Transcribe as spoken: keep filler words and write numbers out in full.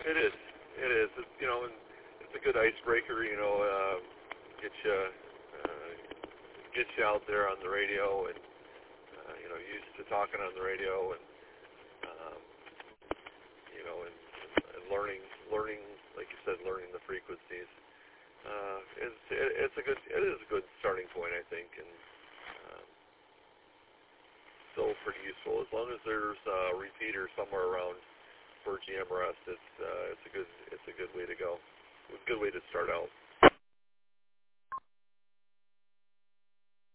It is. It is. It's, you know, and it's a good icebreaker. You know, uh, get you uh, get you out there on the radio, and uh, you know, used to talking on the radio, and um, you know, and, and learning, learning, like you said, learning the frequencies. Uh, it's it, it's a good it is a good starting point, I think, and um, still pretty useful as long as there's a repeater somewhere around for G M R S. It's uh, it's a good it's a good way to go. A good way to start out.